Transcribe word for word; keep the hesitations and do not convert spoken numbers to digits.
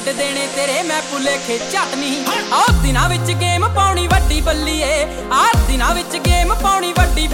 ਛੱਡ ਦੇਣੇ ਤੇਰੇ ਮੈਂ ਭੁਲੇਖੇ ਝੱਟਨੀ। ਆਹ ਦਿਨਾਂ ਵਿੱਚ ਗੇਮ ਪਾਉਣੀ ਵੱਡੀ ਬੱਲੀਏ, ਆਹ ਦਿਨਾਂ ਵਿੱਚ ਗੇਮ ਪਾਉਣੀ ਵੱਡੀ